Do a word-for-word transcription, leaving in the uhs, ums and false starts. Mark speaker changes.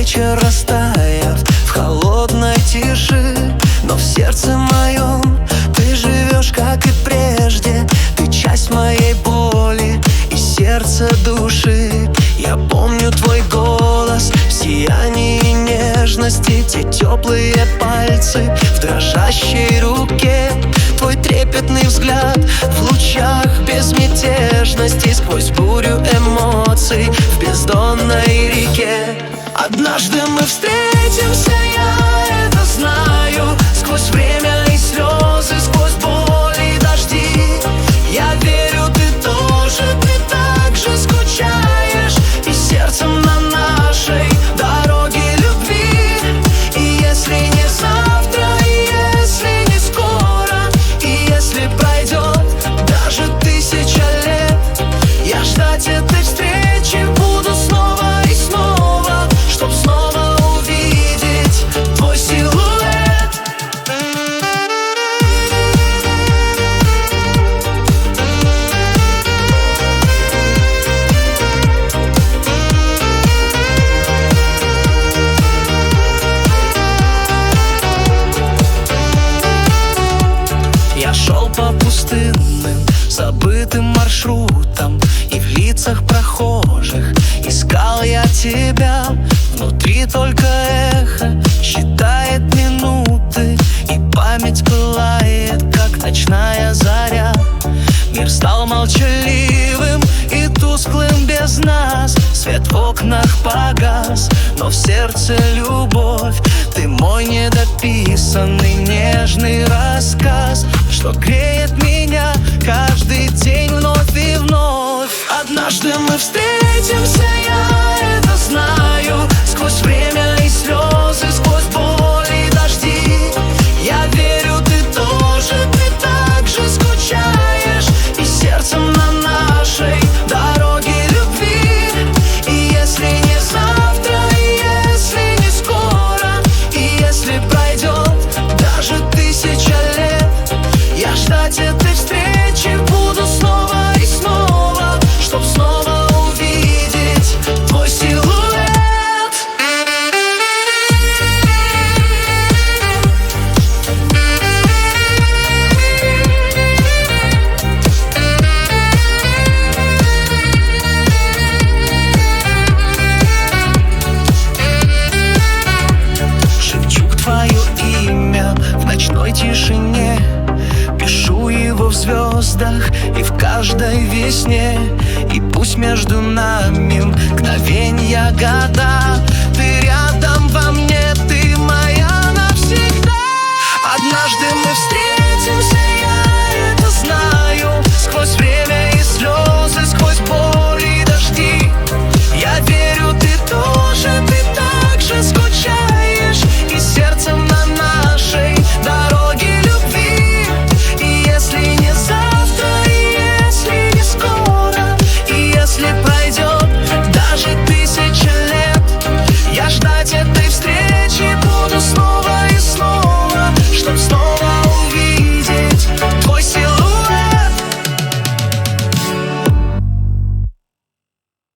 Speaker 1: вечер растает в холодной тиши, но в сердце моем ты живешь, как и прежде. Ты часть моей боли и сердца души. Я помню твой голос в сиянии нежности, те теплые пальцы в дрожащей руке, твой трепетный взгляд в лучах безмятежности, сквозь бурю эмоций в бездонной реке. Однажды мы встретимся, я это знаю, сквозь время и слезы, сквозь боль и дожди. Я верю, ты тоже, ты так же скучаешь, и сердцем на нашей дороге любви. И если не завтра, и если не скоро, и если пройдет даже тысяча лет, я ждать этой встречи буду снова и снова, чтоб снова увидеть твой силуэт. Я шел по пустынным, забытым маршрутам, и в лицах прохожих искал я тебя. Внутри только эхо считает минуты, и память пылает, как ночная заря. Мир стал молчаливым и тусклым без нас, свет в окнах погас, но в сердце любовь. Ты мой недописанный нежный рассказ, что греет меня каждый день вновь и вновь. Однажды мы встретимся, я это знаю, сквозь время и слезы, сквозь боль и дожди. Я верю, ты тоже, ты так же скучаешь, и сердцем на нашей дороге любви. И если не завтра, и если не скоро, и если пройдет даже тысяча лет, я ждать этой встречи буду снова и снова, чтоб снова увидеть твой силуэт. Шепчу твое имя в ночной тишине, пишу его в звездах и в каждой весне. И пусть между нами мгновенья года, ты рядом во мне.